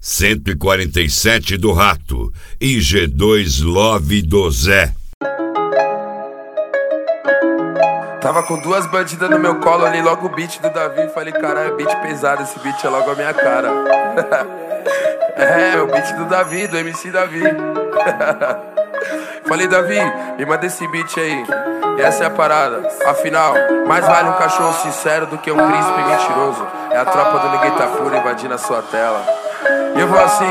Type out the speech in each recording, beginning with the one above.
147 do Rato e G2 Love do Zé. Tava com duas bandidas no meu colo, olhei logo o beat do Davi e falei, caralho, beat pesado, esse beat é logo a minha cara. É o beat do Davi, do MC Davi. Falei, Davi, me manda esse beat aí. E essa é a parada. Afinal, mais vale um cachorro sincero do que um príncipe mentiroso. É a tropa do Ninguém Tá Puro invadindo a sua tela. E eu vou assim.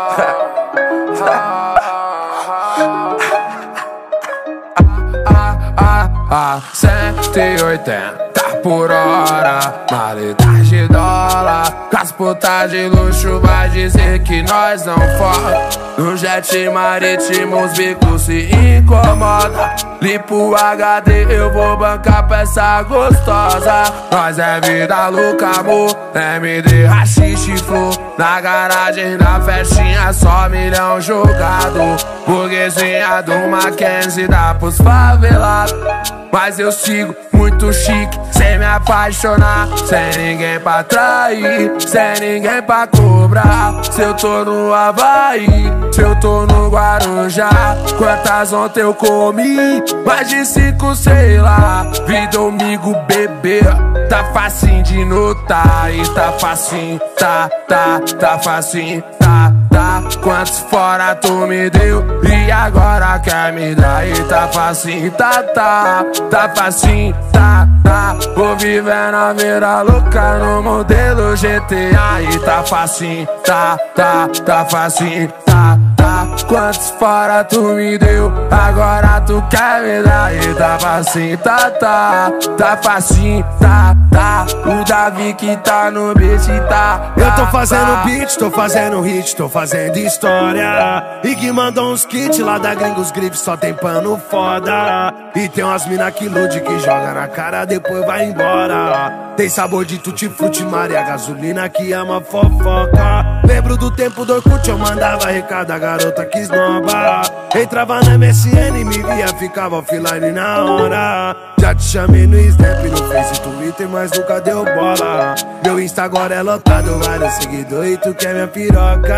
180 por hora, malidade de dólar. Com as putas de luxo vai dizer que nós não foda. No jet marítimo os bicos se incomoda. Lipo HD, eu vou bancar peça gostosa. Nós é vida louca, amor, MD, rachixe, flor. Na garagem, na festinha, só milhão jogado. Burguesinha do Mackenzie dá pros favelados. Mas eu sigo muito chique, sem me apaixonar. Sem ninguém pra trair, sem ninguém pra cobrar. Se eu tô no Havaí, se eu tô no Guarujá. Quantas ontem eu comi? Mais de 5, sei lá. Vi domingo, bebê, tá facinho de notar. E tá facinho, tá facinho, tá. Quantos fora tu me deu e agora quer me dar? E tá facinho, tá facinho, tá. Vou vivendo a vida louca no modelo GTA. E tá facinho, tá facinho, tá. Quantos fora tu me deu, agora tu quer me dar? E tá facinho, tá facinho, tá. O Davi que tá no beat, tá. Eu tô fazendo beat, tô fazendo hit, tô fazendo história. E que mandou uns kits lá da Gringos Grips, só tem pano foda. E tem umas mina que ilude, que joga na cara, depois vai embora. Tem sabor de tutti-frutti, Maria, gasolina que ama fofoca. Lembro do tempo do Orkut, eu mandava recado, a garota que esnoba. Entrava na MSN, me via, ficava offline na hora. Já te chamei no Snap, no Face, Twitter, mas nunca deu bola. Meu Insta agora é lotado, vários seguidores e tu quer minha piroca.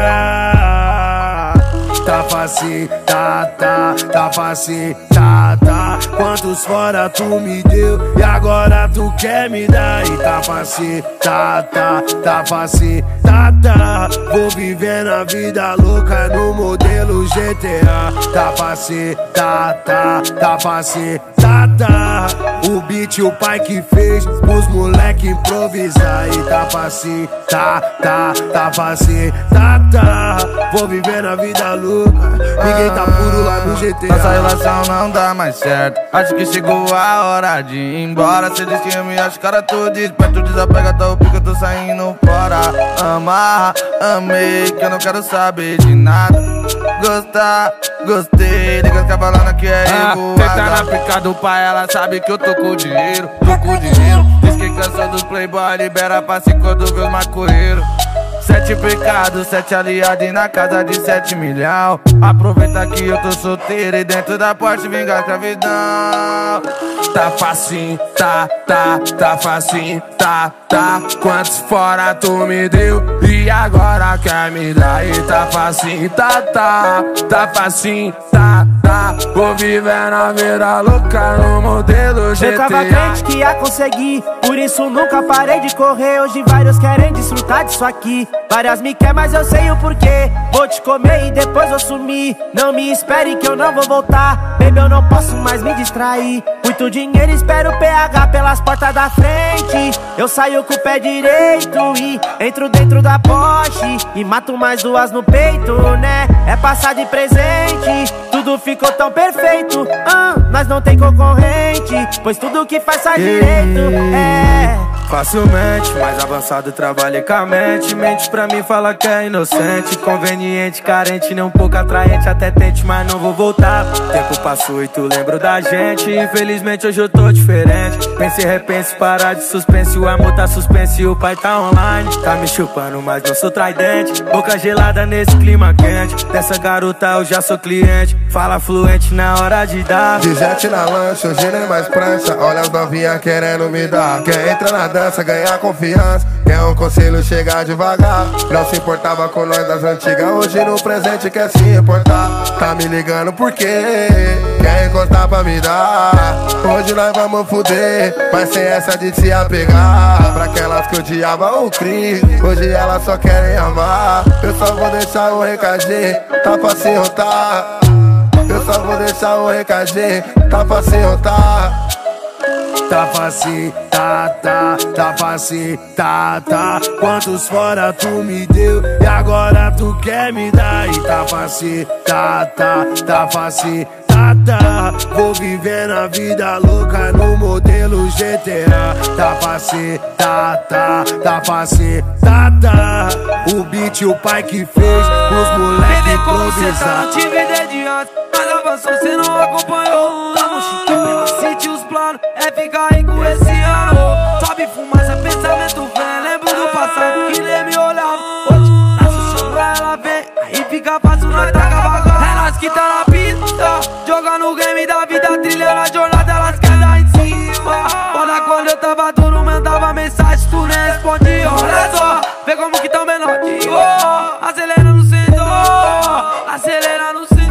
Tá facinho, tá facinho, tá. Quantos fora tu me deu e agora tu quer me dar? E tá facinho, tá facinho, tá. Vou vivendo a vida louca no modelo GTA. Tá facinho, tá facinho, tá. O beat o pai que fez os moleque improvisar. E tá facinho, tá facinho, tá. Vou vivendo a vida louca, ninguém tá puro lá no GTA. Nossa relação não dá mais certo, acho que chegou a hora de ir embora. Cê diz que eu me acho cara, tu desperto, desapega, tá o pico, eu tô saindo fora. Amarra, amei, que eu não quero saber de nada. Gostar, gostei, liga as cavalana que é revoada. Tenta na pica do pai, ela sabe que eu tô com dinheiro, Diz que cansou dos playboy, libera passe quando vê os maconheiros. 7 pecados, 7 aliados e na casa de 7 milhão. Aproveita que eu tô solteiro e dentro da porte vingar a escravidão. Tá facinho, tá facinho, tá. Quantos fora tu me deu e agora quer me dar? E tá facinho, tá facinho, tá. Vou vivendo a vida louca no modelo GTA. Eu tava crente que ia conseguir, por isso nunca parei de correr. Hoje vários querem desfrutar disso aqui, várias me quer, mas eu sei o porquê. Vou te comer e depois vou sumir. Não me espere que eu não vou voltar. Baby, eu não posso mais me distrair. Muito dinheiro, espero o PH pelas portas da frente. Eu saio com o pé direito e entro dentro da Porsche e mato mais 2 no peito, né? É passar de presente, tudo ficou tão perfeito. Nós não tem concorrente, pois tudo que faz sai direito. Facilmente, mais avançado, trabalha com a mente. Mente pra mim, fala que é inocente. Conveniente, carente, nem um pouco atraente. Até tente, mas não vou voltar. Tempo passou e tu lembro da gente. Infelizmente hoje eu tô diferente. Pense, repense, parar de suspense. O amor tá suspenso e o pai tá online. Tá me chupando, mas não sou tridente. Boca gelada nesse clima quente. Dessa garota eu já sou cliente. Fala fluente na hora de dar. De jet na lancha, hoje nem mais prancha. Olha as novinhas querendo me dar. Quer entrar na dança, ganhar confiança. Quer um conselho, chega devagar. Não se importava com nós das antigas, hoje no presente quer se importar. Tá me ligando por quê? Quer encostar pra me dar? Hoje nós vamos fuder, mas sem essa de se apegar. Pra aquelas que odiavam o Cris, hoje elas só querem amar. Eu só vou deixar um recadinho, tá pra se rotar. Eu só vou deixar um recadinho, tá pra se rotar. Tá facinho, tá facinho, tá. Quantos fora tu me deu e agora tu quer me dar? E tá facinho, tá facinho, tá. Vou viver na vida louca no modelo GTA. Tá facinho, tá facinho, tá. O beat o pai que fez, os moleque improvisar. Não te vi desde antes, mas avançou, cê não acompanhou. Tava chique, senti os planos, é ficar rico esse ano. Sobe fumaça, pensamento velho, lembro do passado que nem me olhava. Hoje, assistindo ela vem, aí fica fácil, nós tá cavagando. É nós que tá na pista, jogando o game da vida, trilhando a jornada, elas querem dar em cima. Foda quando eu tava duro, mandava mensagem, tu nem respondia. Olha só, vê como que tão menor que eu. Acelera no centro, acelera no centro.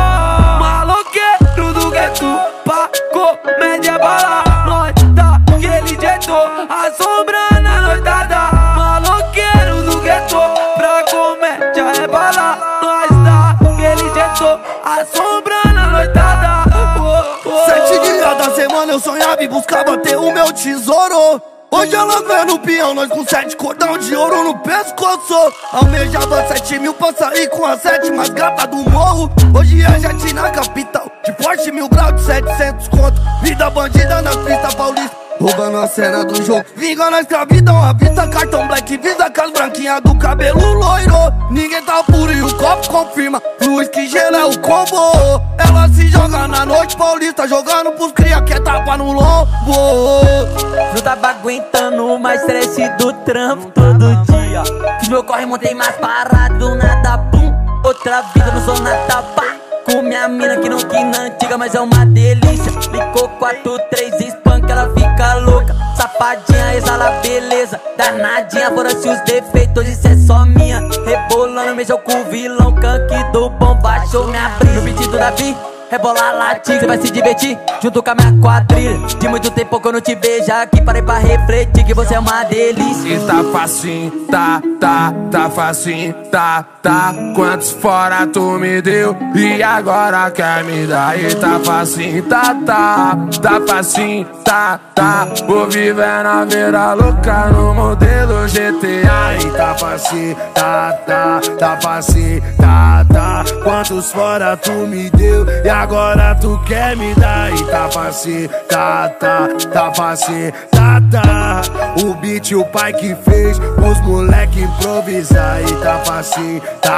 Maloqueiro do gueto, pra comédia bala. Nós tá aquele jeito, assombrando a noitada. Maloqueiro do gueto, pra comédia é bala. Nós tá aquele jeito, assombrando a noitada. 7 dias da semana eu sonhava e buscava ter o meu tesouro. Hoje ela vê no peão, nós com 7 cordão de ouro no pescoço. Almejava 7 mil pra sair com a 7 mais gata do morro. Hoje é jet na capital, de Porsche 1000 graus de 700 conto. Vida bandida na pista paulista, roubando a cena do jogo. Vingando a escravidão, a vista, cartão black, visa com as branquinhas do cabelo loiro. Ninguém tá puro e o copo confirma, luz que gela é o combo. Ela se joga na noite paulista, jogando pros cria que é tapa no lombo. Não tava aguentando mais estresse do trampo todo dia. Fiz meu corre, montei mais parado, nada pum. Outra vida, não sou nada pá. Com minha mina que não quina antiga, mas é uma delícia. Licou 4, 3, espanca, ela fica louca. Safadinha, exala beleza, danadinha, fora-se os defeitos, isso é só minha. Rebolando, mexeu com o vilão, canque do bom, baixou minha brisa. No beat do Davi, rebola latim, cê vai se divertir junto com a minha quadrilha. De muito tempo que eu não te vejo aqui, parei pra refletir que você é uma delícia. E tá facinho, tá facinho, tá. Quantos fora tu me deu e agora quer me dar? E tá facinho, tá facinho, tá. Vou viver na vida louca no modelo GTA. E tá facinho, tá facinho, tá. Quantos fora tu me deu e agora tu quer me dar? E tá facinho, tá facinho, tá. O beat o pai que fez, os moleque improvisar. E tá facinho,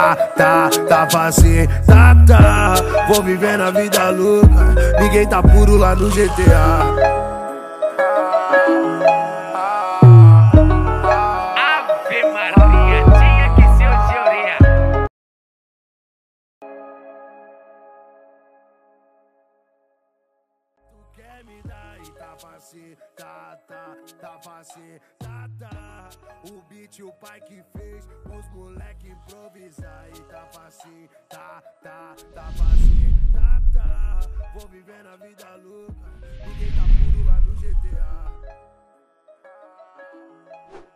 tá facinho, tá. Vou viver na vida louca, ninguém tá puro lá no GTA. Ave Maria, tinha que ser o teoria. Quer me dar e tá facinho, tá facinho, tá. O beat o pai que fez, os moleque improvisar. E tá facinho, tá facinho, tá. Vou viver na vida louca, ninguém tá puro lá no GTA.